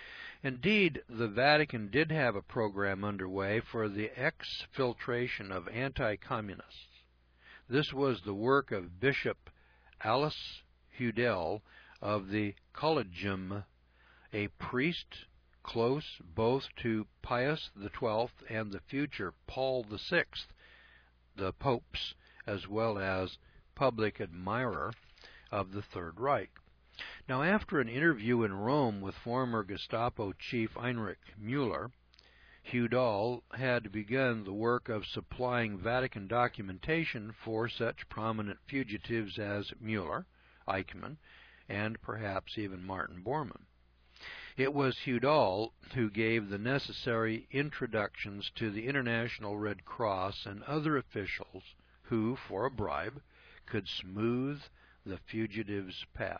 Indeed, the Vatican did have a program underway for the exfiltration of anti-communists. This was the work of Bishop Alice Hudell of the Collegium, a priest close both to Pius the twelfth and the future Paul the sixth, the popes, as well as public admirer of the Third Reich. Now, after an interview in Rome with former Gestapo chief Heinrich Müller, Hudell had begun the work of supplying Vatican documentation for such prominent fugitives as Müller, Eichmann, and perhaps even Martin Bormann. It was Hudell who gave the necessary introductions to the International Red Cross and other officials who, for a bribe, could smooth the fugitives' path.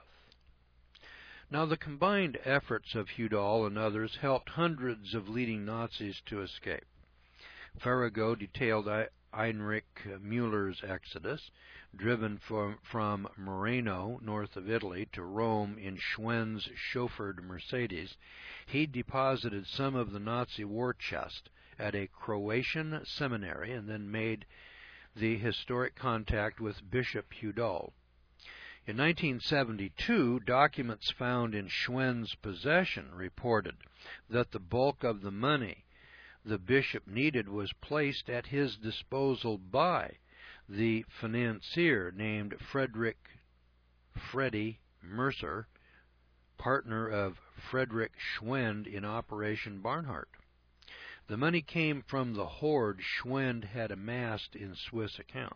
Now, the combined efforts of Hudell and others helped hundreds of leading Nazis to escape. Farragut detailed Heinrich Müller's exodus, driven from, from Moreno, north of Italy, to Rome in Schwenn's chauffeured Mercedes. He deposited some of the Nazi war chest at a Croatian seminary and then made the historic contact with Bishop Hudell. In nineteen seventy-two, documents found in Schwenn's possession reported that the bulk of the money the bishop needed was placed at his disposal by the financier named Frederick Freddy Mercer, partner of Frederick Schwenn in Operation Barnhart. The money came from the hoard Schwenn had amassed in Swiss accounts.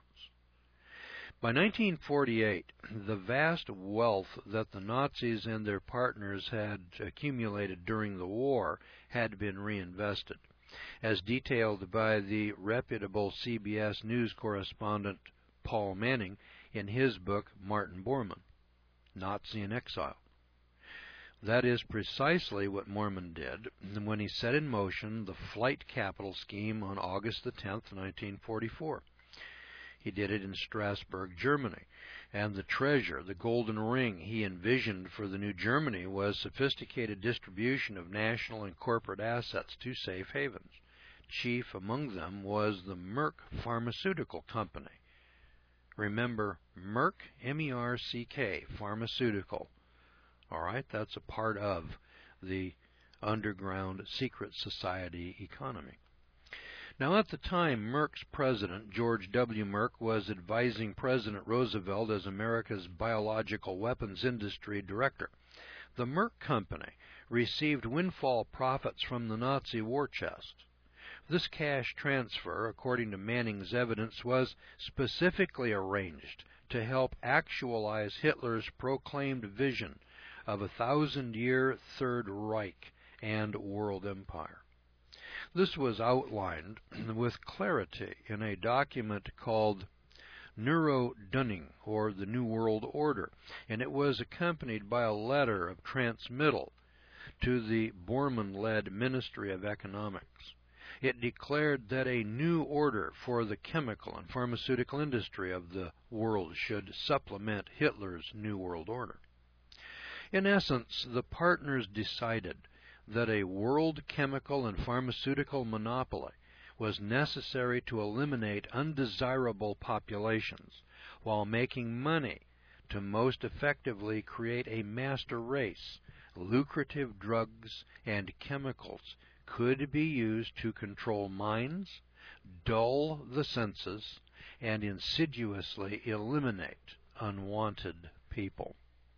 By nineteen forty-eight, the vast wealth that the Nazis and their partners had accumulated during the war had been reinvested, as detailed by the reputable C B S News correspondent Paul Manning in his book Martin Bormann, Nazi in Exile. That is precisely what Bormann did when he set in motion the flight capital scheme on August the tenth, nineteen forty-four. He did it in Strasbourg, Germany, and the treasure, the golden ring he envisioned for the new Germany, was sophisticated distribution of national and corporate assets to safe havens. Chief among them was the Merck Pharmaceutical Company. Remember, Merck, M E R C K, Pharmaceutical. All right, that's a part of the underground secret society economy. Now, at the time, Merck's president, George W. Merck, was advising President Roosevelt as America's biological weapons industry director. The Merck Company received windfall profits from the Nazi war chest. This cash transfer, according to Manning's evidence, was specifically arranged to help actualize Hitler's proclaimed vision of a thousand-year Third Reich and world empire. This was outlined with clarity in a document called Neuro-Dunning, or the New World Order, and it was accompanied by a letter of transmittal to the Bormann-led Ministry of Economics. It declared that a new order for the chemical and pharmaceutical industry of the world should supplement Hitler's New World Order. In essence, the partners decided that a world chemical and pharmaceutical monopoly was necessary to eliminate undesirable populations while making money to most effectively create a master race. Lucrative drugs and chemicals could be used to control minds, dull the senses, and insidiously eliminate unwanted people.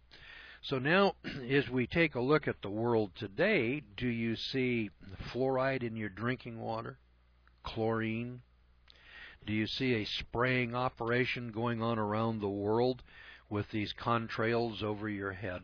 So now, as we take a look at the world today, do you see fluoride in your drinking water? Chlorine? Do you see a spraying operation going on around the world with these contrails over your head?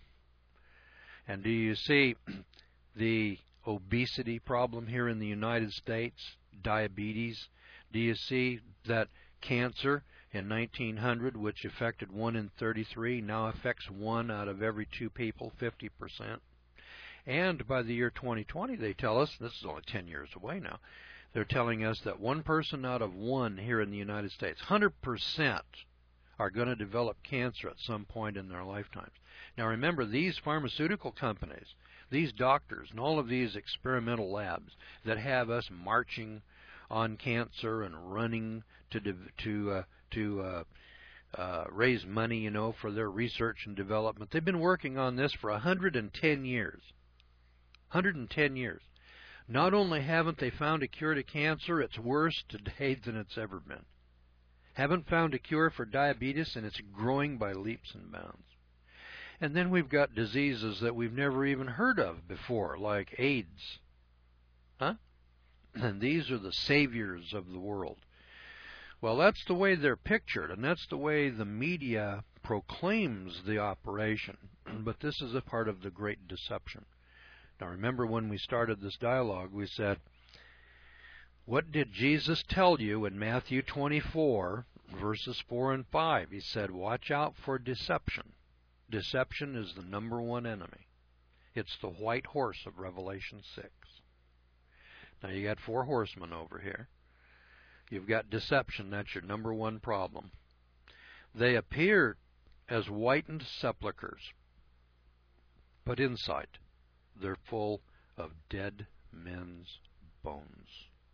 And do you see the obesity problem here in the United States? Diabetes? Do you see that cancer in nineteen hundred, which affected one in thirty-three, now affects one out of every two people, fifty percent. And by the year twenty twenty, they tell us, this is only ten years away now, they're telling us that one person out of one here in the United States, one hundred percent, are going to develop cancer at some point in their lifetimes. Now remember, these pharmaceutical companies, these doctors and all of these experimental labs that have us marching on cancer and running to to uh, to uh, uh, raise money, you know, for their research and development. They've been working on this for one hundred ten years. one hundred ten years. Not only haven't they found a cure to cancer, it's worse today than it's ever been. Haven't found a cure for diabetes, and it's growing by leaps and bounds. And then we've got diseases that we've never even heard of before, like AIDS. Huh? And these are the saviors of the world. Well, that's the way they're pictured, and that's the way the media proclaims the operation. But this is a part of the great deception. Now, remember when we started this dialogue, we said, what did Jesus tell you in Matthew twenty-four, verses four and five? He said, watch out for deception. Deception is the number one enemy. It's the white horse of Revelation six. Now, you got four horsemen over here. You've got deception. That's your number one problem. They appear as whitened sepulchres, but inside they're full of dead men's bones.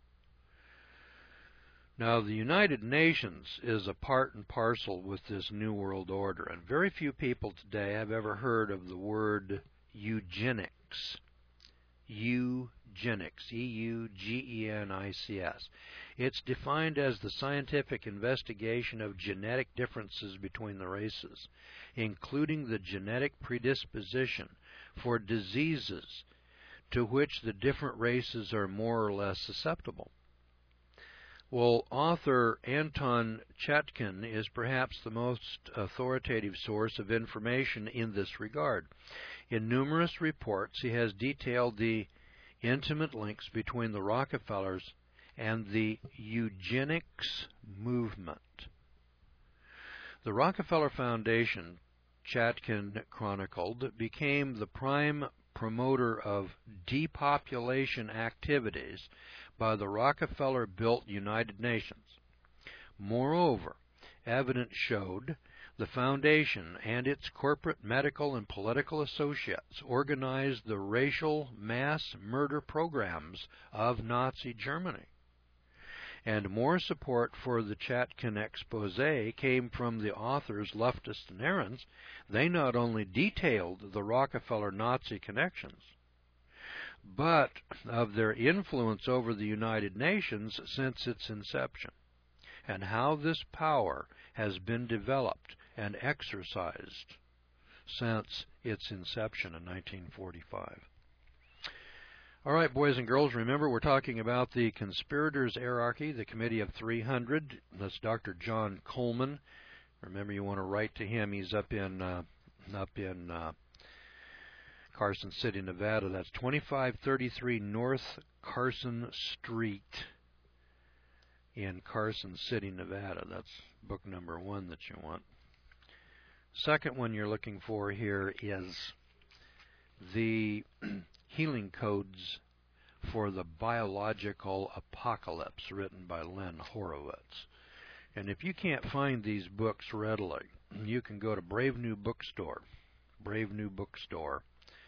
Now, the United Nations is a part and parcel with this New World Order, and very few people today have ever heard of the word eugenics. Eugenics, E U G E N I C S. It's defined as the scientific investigation of genetic differences between the races, including the genetic predisposition for diseases to which the different races are more or less susceptible. Well, author Anton Chatkin is perhaps the most authoritative source of information in this regard. In numerous reports, he has detailed the intimate links between the Rockefellers and the eugenics movement. The Rockefeller Foundation, Chatkin chronicled, became the prime promoter of depopulation activities by the Rockefeller-built United Nations. Moreover, evidence showed the Foundation and its corporate medical and political associates organized the racial mass murder programs of Nazi Germany. And more support for the Chatkin expose came from the author's leftist adherents. They not only detailed the Rockefeller Nazi connections, but of their influence over the United Nations since its inception, and how this power has been developed and exercised since its inception in nineteen forty-five. All right, boys and girls, remember we're talking about the Conspirators' Hierarchy, the Committee of three hundred. That's Doctor John Coleman. Remember, you want to write to him. He's up in uh, up in uh, Carson City, Nevada. That's twenty-five thirty-three North Carson Street in Carson City, Nevada. That's book number one that you want. Second one you're looking for here is the Healing Codes for the Biological Apocalypse, written by Len Horowitz. And if you can't find these books readily, you can go to Brave New Bookstore, brave new bookstore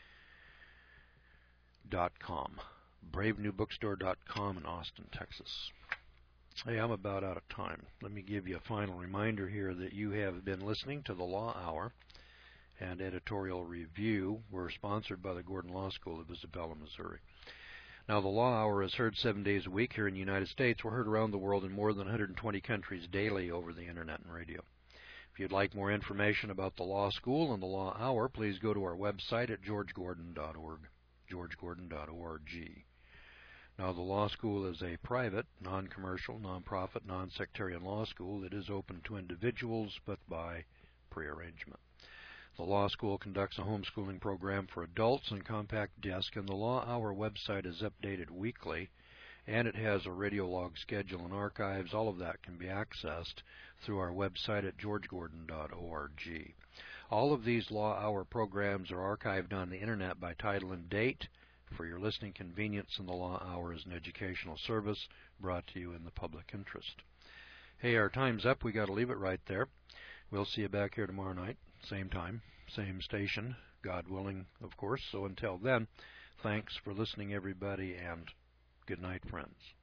dot com, brave new bookstore dot com in Austin, Texas. Hey, I'm about out of time. Let me give you a final reminder here that you have been listening to the Law Hour and Editorial Review. We're sponsored by the Gordon Law School of Isabella, Missouri. Now, the Law Hour is heard seven days a week here in the United States. We're heard around the world in more than one hundred twenty countries daily over the Internet and radio. If you'd like more information about the Law School and the Law Hour, please go to our website at george gordon dot org, george gordon dot org. Now, the Law School is a private, non-commercial, non-profit, non-sectarian law school that is open to individuals, but by prearrangement. The Law School conducts a homeschooling program for adults and compact disc, and the Law Hour website is updated weekly, and it has a radio log schedule and archives. All of that can be accessed through our website at george gordon dot org. All of these Law Hour programs are archived on the Internet by title and date for your listening convenience, and the Law Hour is an educational service brought to you in the public interest. Hey, our time's up. We got to leave it right there. We'll see you back here tomorrow night. same time, same station, God willing, of course. So until then, thanks for listening, everybody, and good night, friends.